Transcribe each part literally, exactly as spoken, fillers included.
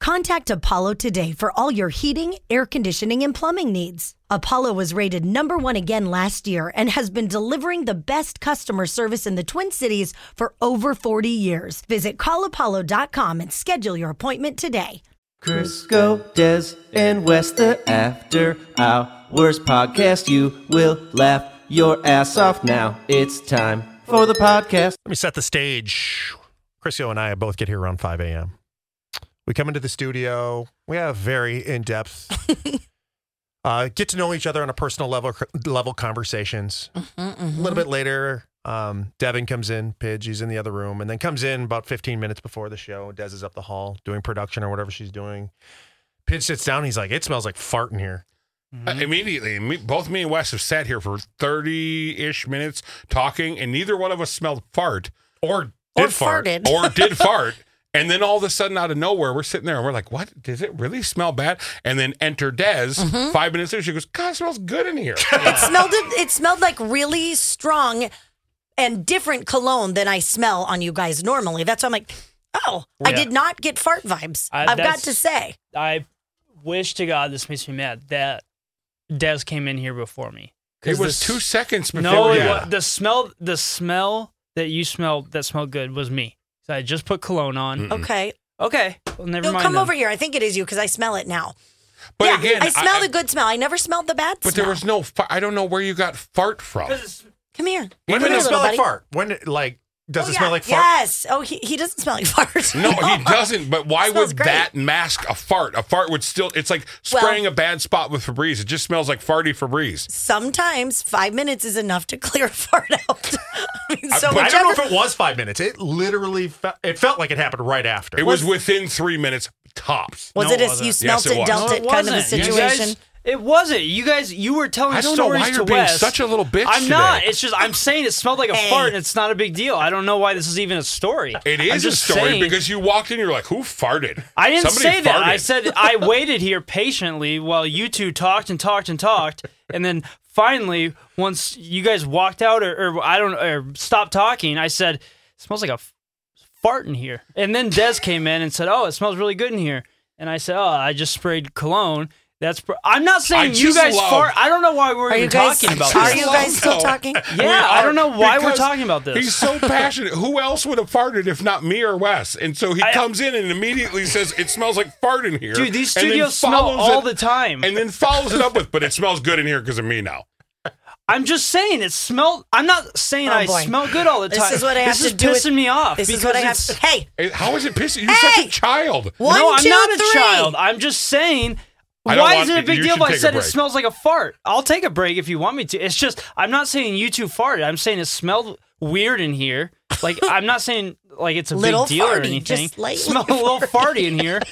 Contact Apollo today for all your heating, air conditioning, and plumbing needs. Apollo was rated number one again last year and has been delivering the best customer service in the Twin Cities for over forty years. Visit call apollo dot com and schedule your appointment today. Crisco, Des, and Wes, the After Hours podcast. You will laugh your ass off now. It's time for the podcast. Let me set the stage. Crisco and I both get here around five a.m. We come into the studio. We have very in-depth, uh, get to know each other on a personal level level conversations. Mm-hmm, mm-hmm. A little bit later, um, Devin comes in, Pidge, he's in the other room, and then comes in about fifteen minutes before the show. Des is up the hall doing production or whatever she's doing. Pidge sits down. He's like, it smells like fart in here. Mm-hmm. Uh, immediately, me, both me and Wes have sat here for thirty-ish minutes talking, and neither one of us smelled fart. Or Or did fart. farted. Or did fart. And then all of a sudden, out of nowhere, we're sitting there and we're like, what? Does it really smell bad? And then enter Des. Mm-hmm. Five minutes later, she goes, God, it smells good in here. It smelled it smelled like really strong and different cologne than I smell on you guys normally. That's why I'm like, oh, Yeah. I did not get fart vibes. I- I've got that's- to say. I wish to God this makes me mad that Des came in here before me. 'Cause It was the two s- seconds before. No, it yeah. wa- the smell, the smell that you smelled that smelled good was me. So I just put cologne on. Mm-mm. Okay. Okay, well, never You'll mind. come then. over here. I think it is you because I smell it now. But yeah, again, I smell I- the good smell. I never smelled the bad But smell. there was no, fa- I don't know where you got fart from. Come here. When Come did here, it smell little like buddy. fart? When, did- like, does Oh, it yeah. smell like fart? Yes. Oh, he, he doesn't smell like fart. No, he doesn't. But why Smells would great. that mask a fart? A fart would still, it's like spraying a bad spot with Febreze. It just smells like farty Febreze. Sometimes five minutes is enough to clear a fart out. I mean, so I- but I don't know whichever- if it was five minutes. It literally fe- it felt like it happened right after. It was, within three minutes tops. was No, it it as wasn't. you smelt Yes, it it, was. dealt No, it, kind of a wasn't. You situation? guys- it wasn't. You guys, you were telling I don't know stories why to you're being Wes. such a little bitch I'm today. not. It's just I'm saying it smelled like a Hey. fart, and it's not a big deal. I don't know why this is even a story. It I'm is a just story saying- because you walked in, you're like, who farted? I didn't Somebody say that. I farted. said I waited here patiently while you two talked and talked and talked, and then finally, once you guys walked out or, or I don't or stopped talking, I said, "It smells like a f- fart in here." And then Des came in and said, "Oh, it smells really good in here." And I said, "Oh, I just sprayed cologne." That's. Pr- I'm not saying I you just guys love- fart. I don't know why we're Are you even guys, talking about are this. you guys still No. talking? Yeah, I don't know why we're Because talking about this. He's so passionate. Who else would have farted if not me or Wes? And so he I- comes in and immediately says, it smells like fart in here. Dude, these and then studios smell follows all it- the time. And then follows it up with, but it smells good in here because of me now. I'm just saying it smelled. I'm not saying Oh, I boy. smell good all the This time. is what I have this to is do with- pissing me off. This is because what I have it's- to. Hey, It- How is it pissing? You're such Hey! a child. one, no, I'm two, not a three. child. I'm just saying. I don't Why want- is it a big you deal should if I take a said it break. smells like a fart? I'll take a break if you want me to. It's just I'm not saying you two farted. I'm saying it smelled weird in here. Like I'm not saying like it's a Little big deal or farty, anything. just lightly Smell a little farty in here.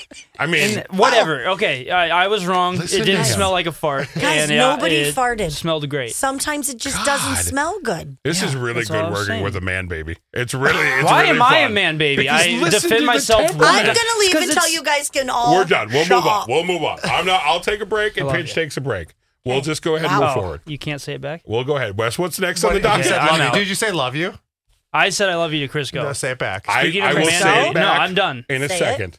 I mean, And whatever. Okay, I, I was wrong. Listen it didn't to him. smell like a fart. Guys, and it- nobody it farted. Smelled great. Sometimes it just God. doesn't smell good. this Yeah, is really that's all I good was working saying. with a man baby. It's really, it's Why really am I a fun. man baby? Because I listen defend to the myself temperament. one I'm minute. gonna leave Because until it's- you guys can all. We're done. We'll shut move on. up. We'll move on. I'm not. I'll take a break, and I love Paige you. takes a break. We'll just go ahead Wow. and move Oh, forward. you can't say it back? We'll go ahead. Wes, what's next on the What- you docket? said I'm love you. out. Did you say love you? I said I love you to Crisco. No, say it back. I, Speaking I of will man- say No, it back no, I'm done. in a Say it. second.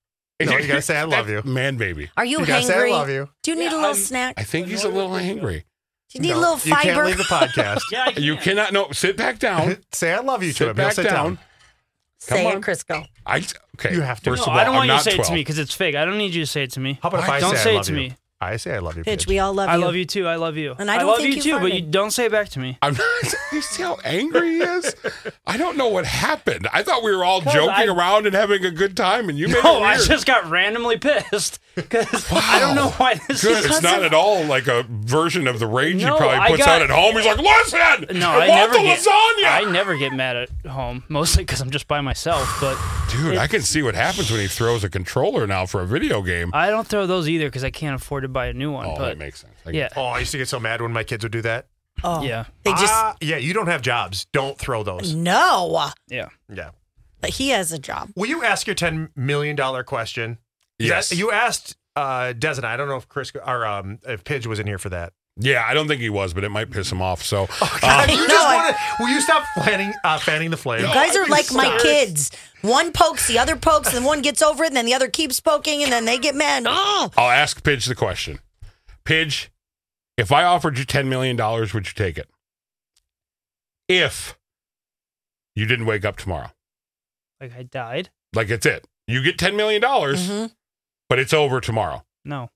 No, you gotta say I love you. Man baby. Are you, You gotta say I hangry? love you. Do you need Yeah, a little I'm- snack? I think he's a little angry. Do you need No, a little You can't fiber? leave the podcast. Yeah, I can. You cannot. No, sit back down. Say I love you to Sit him. He'll back sit down. down. Say Come it, on. Crisco. I okay. You have to. First No, of all, I don't want I'm you to not say it to twelve. me because it's fake. I don't need you to say it to me. How about if I Don't say say I it love to you? me. I say I love you. Pitch, Pitch. we all love I you. love you too. I love you. And I I don't love think you you too, but farted. you don't say it back to me. I'm not. You see how angry he is? I don't know what happened. I thought we were all 'Cause joking I- around and having a good time, and you made No, it I weird. just got randomly pissed because I don't know why this Good. is. It's not at all like a version of the rage No, he probably I puts got- out at home. He's like, listen, No, I, I want never the get. lasagna. I never get mad at home, mostly because I'm just by myself. But Dude, I can see what happens when he throws a controller now for a video game. I don't throw those either because I can't afford to buy a new one. Oh, but that makes sense. I yeah, Oh, I used to get so mad when my kids would do that. Oh, yeah, They just Ah, yeah, you don't have jobs. Don't throw those. no. yeah. Yeah. But he has a job. Will you ask your ten million dollars question? Yes. That- you asked uh, Des and I. I don't know if Chris or um, if Pidge was in here for that. Yeah, I don't think he was, but it might piss him off. So, um, God, you No, just I- wanna, will you stop fanning, uh, fanning the flame? You guys are You like my stop. kids. One pokes, the other pokes, and one gets over it, and then the other keeps poking, and then they get mad. Oh, I'll ask Pidge the question. Pidge, if I offered you ten million dollars, would you take it? If you didn't wake up tomorrow. Like I died? Like, it's it. You get ten million dollars, Mhm. but it's over tomorrow. No.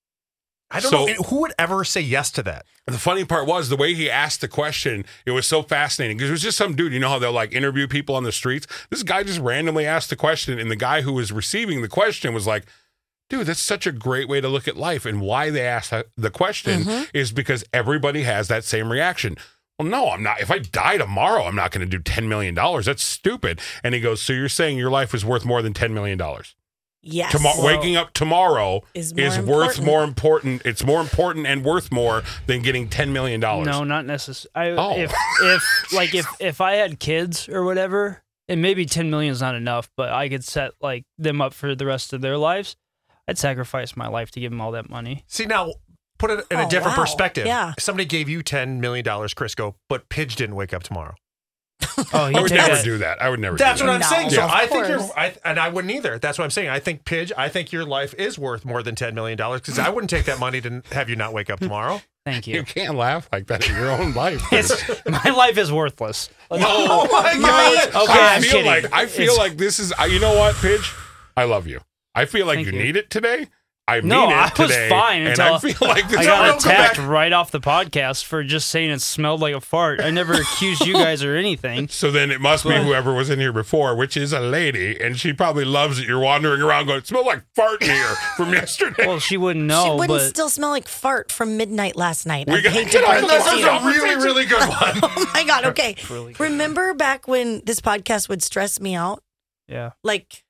I don't So- know who would ever say yes to that. The funny part was the way he asked the question, it was so fascinating because it was just some dude. You know how they'll like interview people on the streets? This guy just randomly asked the question, and the guy who was receiving the question was like, dude, that's such a great way to look at life. And why they asked that- the question is because everybody has that same reaction. Well, no, I'm not. If I die tomorrow, I'm not going to do ten million dollars. That's stupid. And he goes, so you're saying your life is worth more than ten million dollars? yes. Tomorrow, waking up tomorrow Is is, more worth important. more important. It's more important and worth more than getting ten million dollars. No, not necessarily. Oh. If, if, like, if, if I had kids or whatever, and maybe ten million is not enough, but I could set, like, them up for the rest of their lives, I'd sacrifice my life to give them all that money. See, now, put it in Oh, a different wow. perspective. Yeah. Somebody gave you ten million dollars, Crisco, but Pidge didn't wake up tomorrow. Oh, I would take never that. do that. I would never That's do what that. I'm No, saying. So of I think course. you're, I, and I wouldn't either. That's what I'm saying. I think, Pidge, I think your life is worth more than ten million dollars because I wouldn't take that money to have you not wake up tomorrow. Thank You you. can't laugh like that in your own life. It's, my life is worthless. Oh my God. Okay, I I'm feel kidding. like I feel It's- like this is. I- You know what, Pidge? I love you. I feel like Thank you, you. need it today. I No, mean it I was today, fine and until I feel like this I is got don't come attacked back. right off the podcast for just saying it smelled like a fart. I never accused you guys or anything. So then it must be whoever was in here before, which is a lady, and she probably loves that you're wandering around going, it smells like fart in here from yesterday. Well, she wouldn't know, She wouldn't but still smell like fart from midnight last night. We I gotta hate to get on break this. it to This is you. a really, really good one. Oh my God. Okay. Really good. Remember back when this podcast would stress me out? yeah. Like,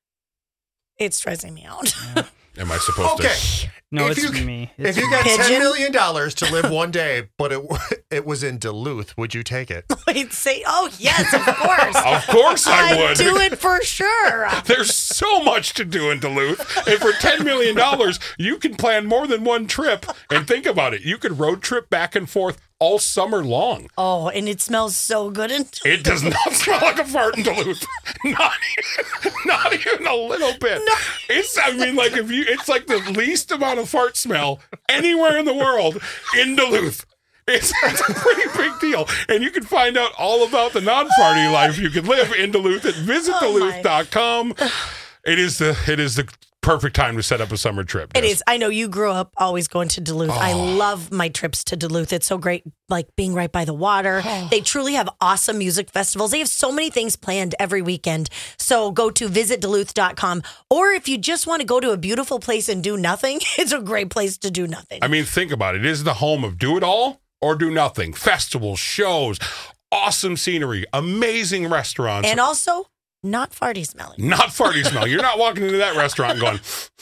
it's stressing me out. Am I supposed Okay. to? No, If it's you- me. If It's you got Pigeon? ten million dollars to live one day, but it it was in Duluth, would you take it? Wait, say, oh, yes, of course. Of course I I'd would. do it for sure. There's so much to do in Duluth. And for ten million dollars, you can plan more than one trip. And think about it. You could road trip back and forth all summer long. Oh, and it smells so good. And It does not smell like a fart in Duluth. Not even, not even a little bit. No. It's, I mean, like if you, it's like the least amount of fart smell anywhere in the world in Duluth. It's, it's a pretty big deal. And you can find out all about the non-farty life you can live in Duluth at visit duluth dot com. It is the, it is the perfect time to set up a summer trip. It Jess. is. I know you grew up always going to Duluth. I Oh. love my trips to Duluth. It's so great, like being right by the water. They truly have awesome music festivals. They have so many things planned every weekend. So go to visit duluth dot com. Or if you just want to go to a beautiful place and do nothing, it's a great place to do nothing. I mean, think about it. It is the home of do it all or do nothing. Festivals, shows, awesome scenery, amazing restaurants. And also, not farty smelling. Not farty smell. You're not walking into that restaurant and going,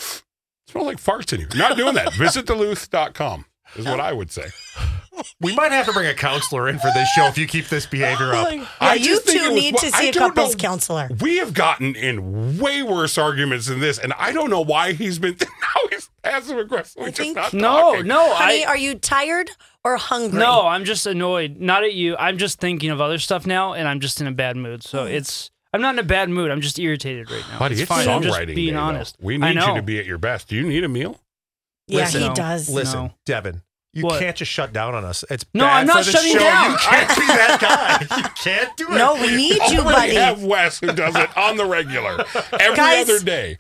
smells like farts in here. Not doing that. visit duluth dot com is what I would say. We might have to bring a counselor in for this show if you keep this behavior up. Yeah, I you just think it two was- need to I see a don't couples know. counselor. We have gotten in way worse arguments than this, and I don't know why he's been now he's passive aggressive. I Just think- not no, talking. no. Honey, I are you tired or hungry? no. I'm just annoyed. Not at you. I'm just thinking of other stuff now, and I'm just in a bad mood. So it's. I'm not in a bad mood. I'm just irritated right now. Buddy, it's, fine. I'm just songwriting being day, though. honest. We I need know. you to be at your best. Do you need a meal? Yeah, Listen, he No. does. Listen, No. Devin, you What? can't just shut down on us. It's No, bad I'm not for the shutting show. down. You can't be that guy. You can't do it. No, we need you, Already buddy. have Wes who does it on the regular every Guys. other day.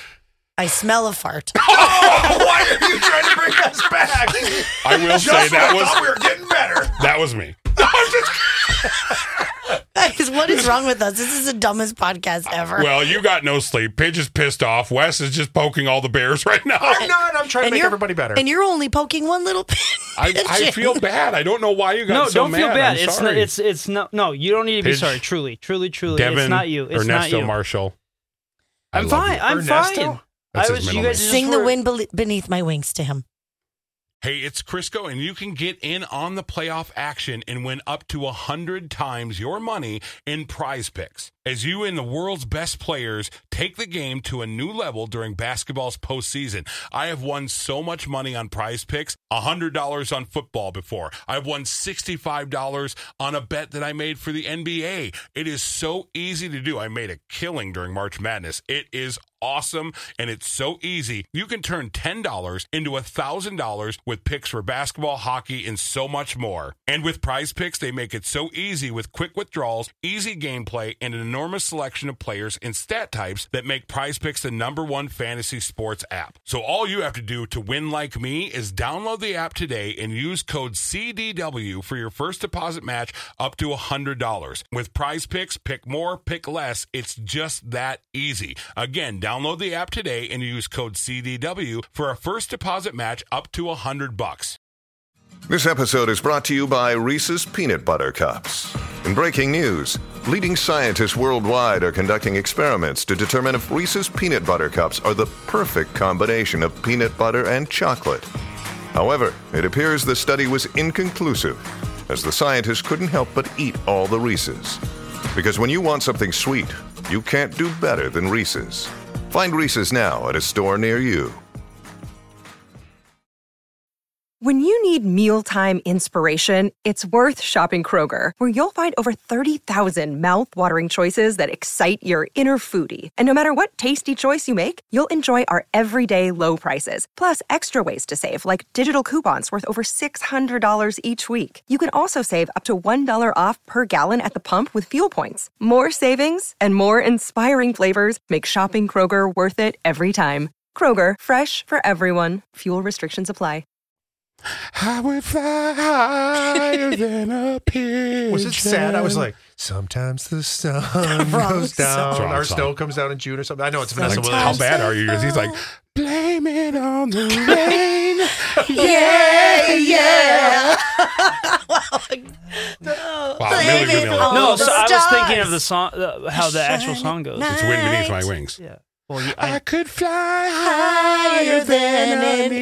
I smell a fart. Oh, why are you trying to bring us back? I will Just say when that I was thought we were getting better. that was me. Guys, what is wrong with us? This is the dumbest podcast ever. Well, you got no sleep. Paige is pissed off. Wes is just poking all the bears right now. I'm not. I'm trying to And make you're- everybody better. And you're only poking one little bit. I, I feel bad. I don't know why you got No, so don't mad. feel bad. I'm it's sorry. not. It's it's no. No, you don't need to be Pidge, sorry. Truly, truly, truly. Devin, it's not you. It's Ernesto not you. Marshall. I I'm love fine. you. I'm Ernesto? fine. That's I his was. middle You guys name. just Sing the were- wind bel- beneath my wings to him. Hey, it's Crisco, and you can get in on the playoff action and win up to one hundred times your money in Prize Picks. as you and the world's best players take the game to a new level during basketball's postseason. I have won so much money on Prize Picks, one hundred dollars on football before. I've won sixty-five dollars on a bet that I made for the N B A. It is so easy to do. I made a killing during March Madness. It is awesome, and it's so easy. You can turn ten dollars into one thousand dollars with picks for basketball, hockey, and so much more. And with Prize Picks, they make it so easy with quick withdrawals, easy gameplay, and an enormous selection of players and stat types that make Prize Picks the number one fantasy sports app. So all you have to do to win like me is download the app today and use code C D W for your first deposit match up to one hundred dollars. With Prize Picks, pick more, pick less. It's just that easy. Again, download the app today and use code C D W for a first deposit match up to one hundred bucks. This episode is brought to you by Reese's Peanut Butter Cups. In breaking news, leading scientists worldwide are conducting experiments to determine if Reese's Peanut Butter Cups are the perfect combination of peanut butter and chocolate. However, it appears the study was inconclusive, as the scientists couldn't help but eat all the Reese's. Because when you want something sweet, you can't do better than Reese's. Find Reese's now at a store near you. When you need mealtime inspiration, it's worth shopping Kroger, where you'll find over thirty thousand mouth-watering choices that excite your inner foodie. And no matter what tasty choice you make, you'll enjoy our everyday low prices, plus extra ways to save, like digital coupons worth over six hundred dollars each week. You can also save up to one dollar off per gallon at the pump with fuel points. More savings and more inspiring flavors make shopping Kroger worth it every time. Kroger, fresh for everyone. Fuel restrictions apply. I would fly higher than a pigeon. Was it sad? I was like, sometimes the sun goes down, song. or snow comes down in June or something. I know it's Vanessa Like, Williams. how bad are you? He's like, blame it on the rain. Yeah, yeah. Wow, really, really on No, the so I was stars. thinking of the song, uh, how the actual song goes. It's wind beneath my wings. Yeah. Well, you- I I, could fly higher than an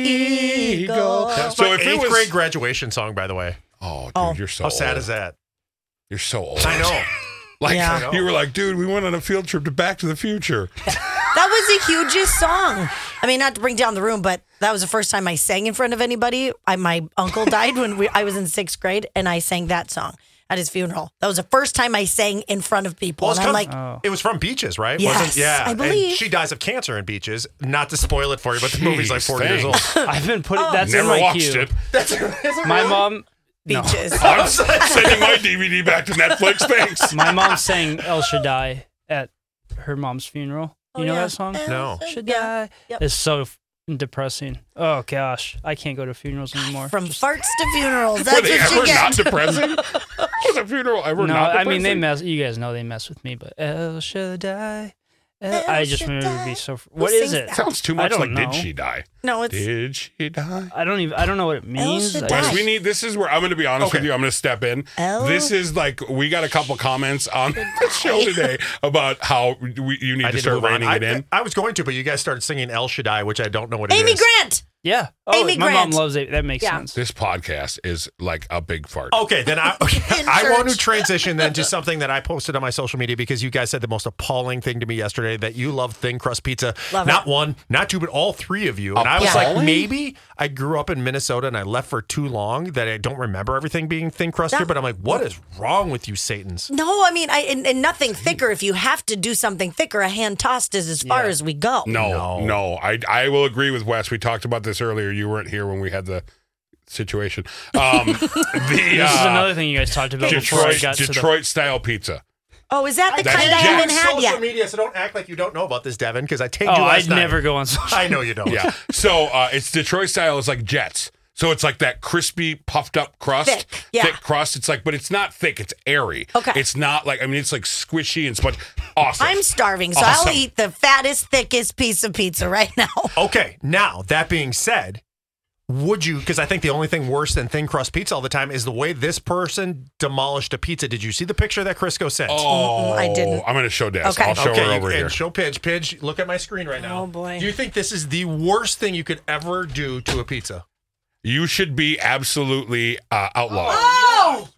eagle. That's So my if it eighth was- grade graduation song, by the way. Oh, dude, Oh. you're so How sad old. is that? You're so old. I know. Like, Yeah. I know. you were like, dude, we went on a field trip to Back to the Future. That was the hugest song. I mean, not to bring down the room, but that was the first time I sang in front of anybody. I, my uncle died when we, I was in sixth grade, and I sang that song at his funeral. That was the first time I sang in front of people. Well, it's and I'm come- like, Oh. It was from Beaches, right? Yes, Wasn't, yeah. I believe. And she dies of cancer in Beaches. Not to spoil it for you, but the movie's like Jeez, forty years old. thanks. I've been putting that's Never in my watched queue. it. That's, is it My really? mom, no. beaches. I'm sending my D V D back to Netflix. Thanks. My mom sang El Shaddai at her mom's funeral. You Oh, know yeah. that song? No. Shaddai. Yep. It's so f- depressing. Oh gosh, I can't go to funerals anymore. From Just- farts to funerals. Were That's they what ever you get. not depressing? Was a funeral ever no, not I depressing? mean they mess. You guys know they mess with me, but El Shaddai. El, El I just remember to be Shaddai. so. What is sings it? that? Sounds too I much don't like know. Did She Die? No, it's Did she die? I don't even. I don't know what it means. Shaddai. I Wes, just- we need. This is where I'm going to be honest with Okay. you. I'm going to step in. El This is like we got a couple comments on the show today about how we, you need I to did start move on. reining I, it in. I was going to, but you guys started singing El Shaddai, which I don't know what it is. Amy Grant. yeah. Oh, Amy my Grant. mom loves it. That makes Yeah. sense. This podcast is like a big fart. Okay, then I In I want to church. transition then to something that I posted on my social media because you guys said the most appalling thing to me yesterday that you love thin crust pizza. Love not it. one, not two, but all three of you. And I was Yeah. like, Appalling? maybe I grew up in Minnesota and I left for too long that I don't remember everything being thin crust here. That- But I'm like, what is wrong with you, Satans? No, I mean, I and, and nothing thicker. If you have to do something thicker, a hand tossed is as far Yeah. as we go. No, No. no, I I will agree with Wes. We talked about this earlier. You weren't here when we had the situation. Um, the This is uh, another thing you guys talked about before I Detroit got to the. Detroit style pizza. Oh, is that the That's kind I Jack's haven't had social yet? media, so don't act like you don't know about this, Devin, because I tagged Oh, you last I'd night. never go on social. I know you don't. Yeah. So uh, it's Detroit style. It's like Jets. So it's like that crispy, puffed up crust, Thick, yeah. thick crust. It's like, but it's not thick. It's airy. Okay. It's not like I mean, it's like squishy and sponge. Awesome. I'm starving, so Awesome. I'll eat the fattest, thickest piece of pizza right now. Okay, now that being said, would you, because I think the only thing worse than thin crust pizza all the time is the way this person demolished a pizza. Did you see the picture that Crisco sent? Oh, Mm-mm, I didn't. I'm going to show Des. Okay. I'll show okay, her you- over and here. show Pidge. Pidge, look at my screen right now. Oh, boy. Do you think this is the worst thing you could ever do to a pizza? You should be absolutely uh, outlawed. Oh!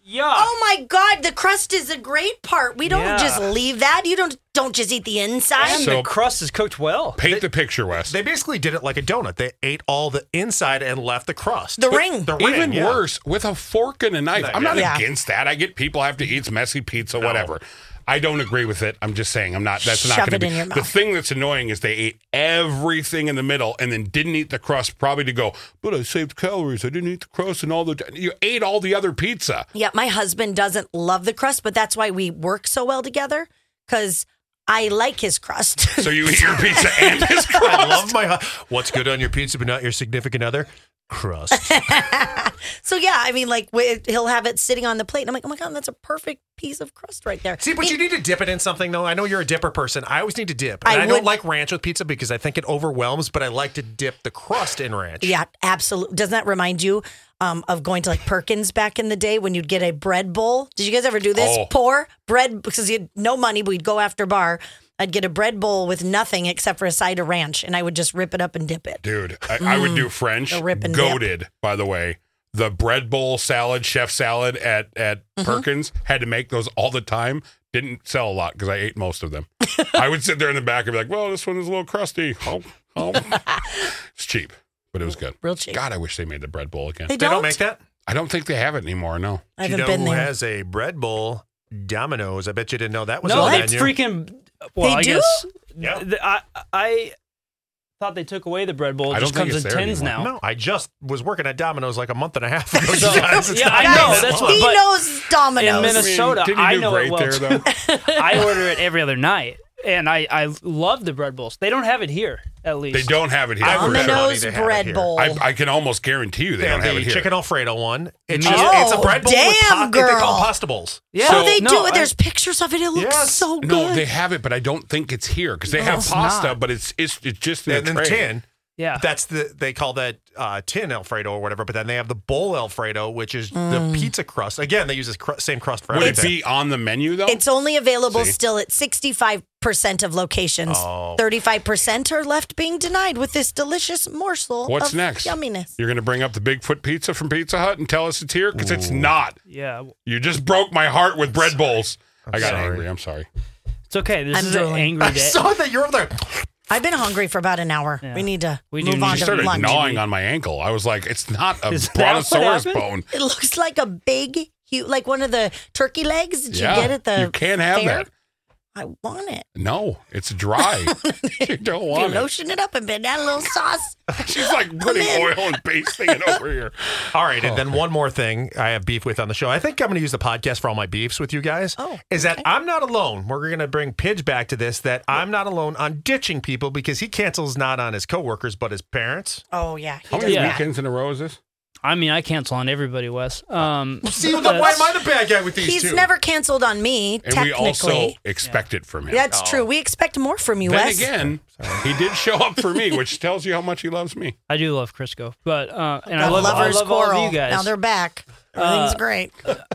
Yeah. Oh my God, the crust is a great part. We don't Yeah. just leave that. You don't don't just eat the inside. And So- the crust is cooked well. Paint the picture, Wes. They basically did it like a donut. They ate all the inside and left the crust. The ring. The ring, Even yeah. worse, with a fork and a knife. I'm not Yeah. against that. I get people have to eat some messy pizza, whatever. I don't agree with it. I'm just saying I'm not. That's not Shove going to it be. in your The mouth. thing that's annoying is they ate everything in the middle and then didn't eat the crust, probably to go. But I saved calories. I didn't eat the crust and all the. You ate all the other pizza. Yeah, my husband doesn't love the crust, but that's why we work so well together, because I like his crust. So you eat your pizza and his crust. I love my. hu- What's good on your pizza, but not your significant other? Crust. So yeah, I mean, like wi- he'll have it sitting on the plate, and I'm like, oh my God, that's a perfect piece of crust right there. See, but you need to dip it in something, though. I know you're a dipper person. I always need to dip. I And I, don't would- like ranch with pizza because I think it overwhelms, but I like to dip the crust in ranch. Yeah, absolutely. Doesn't that remind you um, of going to like Perkins back in the day when you'd get a bread bowl? Did you guys ever do this? Oh. Pour bread because you had no money, but we'd go after bar. I'd get a bread bowl with nothing except for a side of ranch, and I would just rip it up and dip it. Dude, I, I would do French. The rip and dip. Goated, by the way. The bread bowl salad, chef salad at, at Mm-hmm. Perkins, had to make those all the time. Didn't sell a lot because I ate most of them. I would sit there in the back and be like, well, this one is a little crusty. Oh, oh. It's cheap, but it was good. Real cheap. God, I wish they made the bread bowl again. They They don't, don't make that? I don't think they have it anymore, no. I Do haven't you know been who there. has a bread bowl? Domino's. I bet you didn't know that was No, on the they menu. freaking. Well, They I do? guess. Yeah. th- I I thought they took away the bread bowl. It I just don't think comes in it's there tins anymore. now. No, I just was working at Domino's like a month and a half ago. So- you guys. It's yeah, not I that know, long. that's He But knows Domino's. in Minnesota, I mean, didn't you I do know great it well there, too. though? I order it every other night, and I I love the bread bowls. They don't have it here, at least. They don't have it here. I for would sure. sure. Domino's They have it bread here. bowl. I, I can almost guarantee you they, They don't have have the it here. chicken Alfredo one. It's, Oh, just, it's a bread bowl with damn, pa- they call girl. pasta bowls. Yeah. oh, they no, do. I- There's pictures of it. It looks Yes. so good. No, they have it, but I don't think it's here because they have it's pasta, not. but it's it's it's just in And a then the tray. tin. Yeah. That's the they call that uh, tin Alfredo or whatever. But then they have the bowl Alfredo, which is the pizza crust. Again, they use the cr- same crust for Would it everything. be on the menu though? It's only available See? still at sixty-five percent of locations. Oh. thirty-five percent are left being denied with this delicious morsel What's of next? yumminess. You're going to bring up the Bigfoot pizza from Pizza Hut and tell us it's here because it's not. yeah. You just broke my heart with bread bowls. I got sorry. angry. I'm sorry. It's okay. This I'm is an drooling. angry I day. saw that you're over there. I've been hungry for about an hour. Yeah. We need to We do move need on to She to started lunch. gnawing on my ankle. I was like, it's not a Is that what brontosaurus happened? bone. It looks like a big, huge, like one of the turkey legs. Did Yeah, you get it? The you can't have fair? that. I want it. No, it's dry. you don't You want it. lotion it up and bit that little sauce. She's like putting in. oil and basting it over here. All right, and then one more thing I have beef with on the show. I think I'm going to use the podcast for all my beefs with you guys. Oh, is that I'm not alone. We're going to bring Pidge back to this. That I'm not alone on ditching people because he cancels not on his coworkers but his parents. Oh, yeah. He How does many Yeah. that. weekends in a row is this? I mean, I cancel on everybody, Wes. Um, See, why that's- am I the bad guy with these He's two? never canceled on me, And we technically. also expect it from him. That's true. We expect more from you, Then Wes. again, he did show up for me, which tells you how much he loves me. I do love Crisco, but uh, and I The love, I lovers love all quarrel. of you guys. Now they're back. Everything's Uh, great.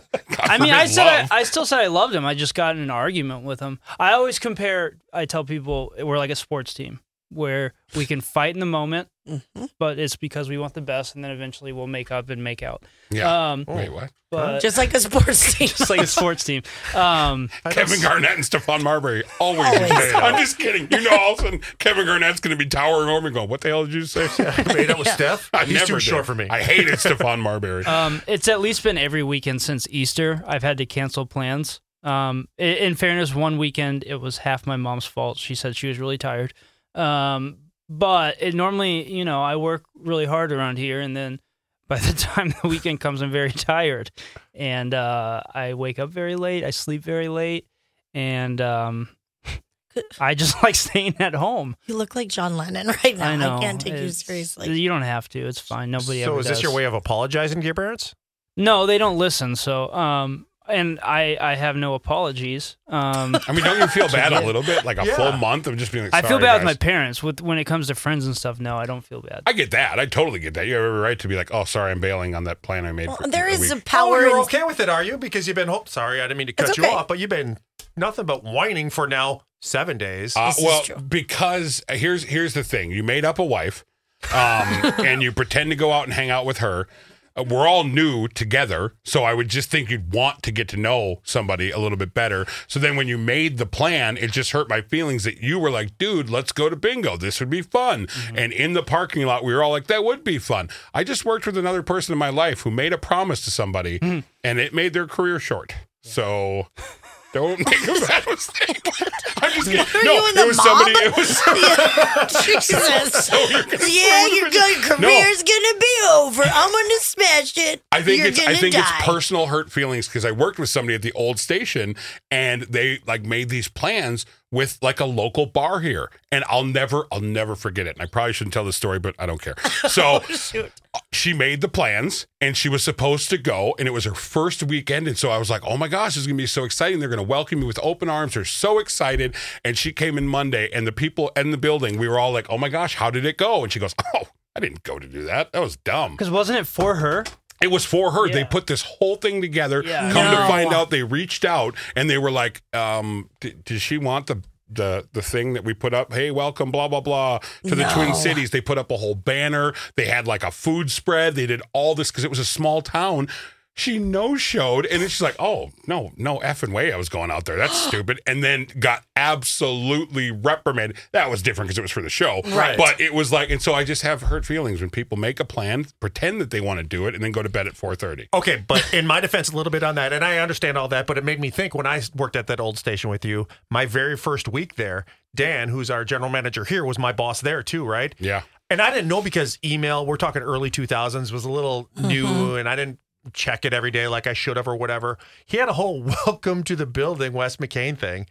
I mean, I forbid said I, love. I still said I loved him. I just got in an argument with him. I always compare. I tell people we're like a sports team where we can fight in the moment, Mm-hmm. but it's because we want the best, and then eventually we'll make up and make out. Yeah. Um, Wait, what? but Just like a sports team. it's like a sports team. Um, Kevin Garnett and Stephon Marbury always. Always. say it. I'm just kidding. You know, all of a sudden Kevin Garnett's going to be towering over me, going, "What the hell did you say?" made up with Steph. I He's never too did. short for me. I hated Stephon Marbury. um, it's at least been every weekend since Easter. I've had to cancel plans. Um, i- in fairness, one weekend it was half my mom's fault. She said she was really tired. Um, but it normally, you know, I work really hard around here, and then by the time the weekend comes, I'm very tired, and uh, I wake up very late. I sleep very late, and um, I just like staying at home. You look like John Lennon right now. I know. can't take you It's- seriously. You don't have to. It's fine. Nobody ever So is this does. your way of apologizing to your parents? No, they don't listen. So, um, and I, I have no apologies. Um, I mean, don't you feel bad a little bit? Like a Yeah. full month of just being like, I feel "Sorry, bad guys." with my parents. With when it comes to friends and stuff, no, I don't feel bad. I get that. I totally get that. You have every right to be like, "Oh, sorry, I'm bailing on that plan I made." Well, for there a is a week. power Oh, you're in okay with it, are you? Because you've been. Oh, sorry, I didn't mean to cut It's you okay. off, but you've been nothing but whining for now seven days. Uh, This is well, true. because uh, here's here's the thing: you made up a wife, um, and you pretend to go out and hang out with her. uh, we're all new together. So I would just think you'd want to get to know somebody a little bit better. So then when you made the plan, it just hurt my feelings that you were like, dude, let's go to bingo. This would be fun. Mm-hmm. And in the parking lot, we were all like, that would be fun. I just worked with another person in my life who made a promise to somebody mm-hmm. and it made their career short. So don't make a bad mistake. I'm just kidding. Are no, you in the it was mob? somebody. It was somebody. Yeah. Jesus. So you're gonna Yeah, throw your them in- good career's gonna be over. I'm gonna smash it. I think You're it's I gonna think die. it's personal hurt feelings because I worked with somebody at the old station and they like made these plans with like a local bar here, and I'll never I'll never forget it. And I probably shouldn't tell this story, but I don't care. So Oh, she made the plans and she was supposed to go, and it was her first weekend, and so I was like, oh my gosh, this is gonna be so exciting. They're gonna welcome me with open arms. They're so excited. And she came in Monday, and the people in the building, we were all like, oh my gosh, how did it go? And she goes, oh, I didn't go to do that. That was dumb. Because wasn't it for her? It was for her. Yeah. They put this whole thing together. Yeah. Come No. to find out, they reached out and they were like, um, d- does she want the the the thing that we put up? Hey, welcome, blah, blah, blah, to the No. Twin Cities. They put up a whole banner. They had like a food spread. They did all this because it was a small town. She no-showed, and then she's like, oh, no, no effing way I was going out there. That's stupid. And then got absolutely reprimanded. That was different because it was for the show. Right. But it was like, and so I just have hurt feelings when people make a plan, pretend that they want to do it, and then go to bed at four thirty. Okay, but in my defense, a little bit on that, and I understand all that, but it made me think when I worked at that old station with you, my very first week there, Dan, who's our general manager here, was my boss there too, right? Yeah. And I didn't know because email, we're talking early two thousands, was a little new, and I didn't check it every day like I should have or whatever. He had a whole welcome to the building West McCain thing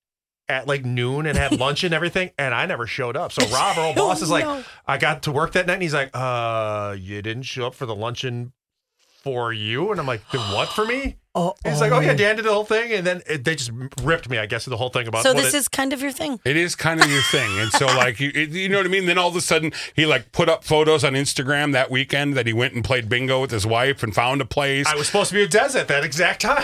at like noon and had lunch and everything, and I never showed up. So Rob, our old boss, is like, no. I got to work that night, and he's like, uh, you didn't show up for the luncheon for you? And I'm like, then what for me? Oh, He's like, oh yeah, Dan did the whole thing, and then it, they just ripped me, I guess, the whole thing about. So what this it- is kind of your thing. It is kind of your thing. And so, like, you, it, you know what I mean? Then all of a sudden, he, like, put up photos on Instagram that weekend that he went and played bingo with his wife and found a place. I was supposed to be at Des at that exact time.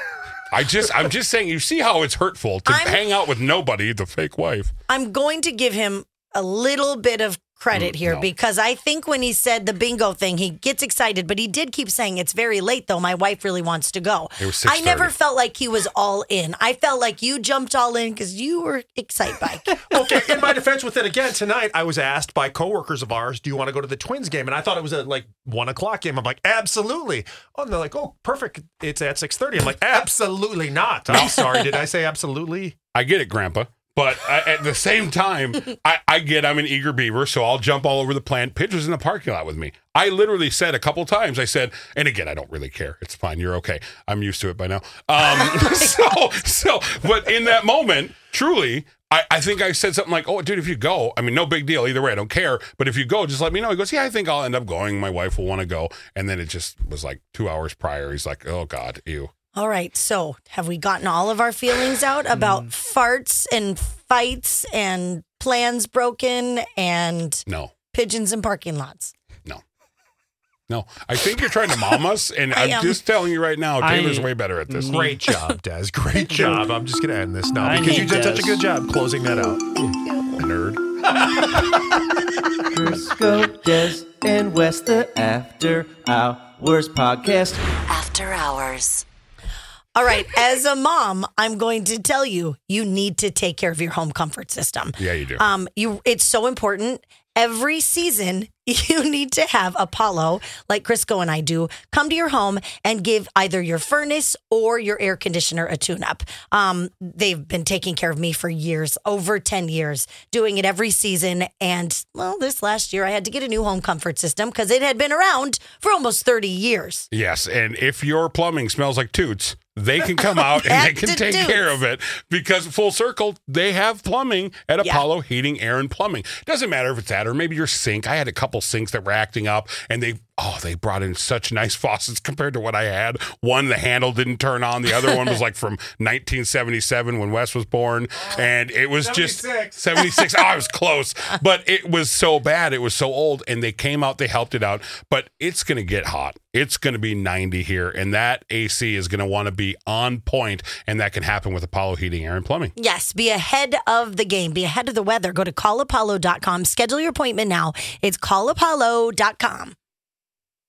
I just, I'm just saying, you see how it's hurtful to I'm- hang out with nobody, the fake wife. I'm going to give him a little bit of credit Mm, here no. because I think when he said the bingo thing, he gets excited, but he did keep saying it's very late though. My wife really wants to go. It was I never six thirty. felt like he was all in. I felt like you jumped all in because you were excited by it. Okay, in my defense with it again tonight, I was asked by coworkers of ours, "Do you want to go to the Twins game?" And I thought it was a like one o'clock game. I'm like, absolutely. Oh, and they're like, oh, perfect. It's at six thirty. I'm like, absolutely not. I'm sorry. Did I say absolutely? I get it, Grandpa. But I, at the same time, I, I get I'm an eager beaver, so I'll jump all over the plant. Pitch was in the parking lot with me. I literally said a couple times, I said, and again, I don't really care. It's fine. You're okay. I'm used to it by now. Um, so, so, but in that moment, truly, I, I think I said something like, oh, dude, if you go, I mean, no big deal. Either way, I don't care. But if you go, just let me know. He goes, yeah, I think I'll end up going. My wife will want to go. And then it just was like two hours prior. He's like, oh, God, ew. All right. So have we gotten all of our feelings out about farts and fights and plans broken and No. pigeons in parking lots? No. No. I think you're trying to mom us, and I I'm am. just telling you right now, Taylor's I- way better at this. Great job, Des. Great job. I'm just going to end this now I because you need did such a Des. good job closing that out. Nerd. Crisco, Des, and West, the After Hours Podcast. After hours. All right. As a mom, I'm going to tell you, you need to take care of your home comfort system. Yeah, you do. Um, you, it's so important. Every season, you need to have Apollo, like Crisco and I do, come to your home and give either your furnace or your air conditioner a tune-up. Um, they've been taking care of me for years, over ten years, doing it every season. And, well, this last year, I had to get a new home comfort system because it had been around for almost thirty years. Yes, and if your plumbing smells like toots, they can come out and they Back can to take Toots. care of it because Full Circle, they have plumbing at Yeah. Apollo Heating, Air, and Plumbing. Doesn't matter if it's that or maybe your sink. I had a couple sinks that were acting up and they, oh, they brought in such nice faucets compared to what I had. One, the handle didn't turn on. The other one was like from nineteen seventy-seven when Wes was born. And it was just seventy-six. seventy-six. Oh, I was close. But it was so bad. It was so old. And they came out, they helped it out. But it's going to get hot. It's going to be ninety here. And that A C is going to want to be on point, and that can happen with Apollo Heating, Air, and Plumbing. Yes, be ahead of the game. Be ahead of the weather. Go to call apollo dot com. Schedule your appointment now. It's call apollo dot com.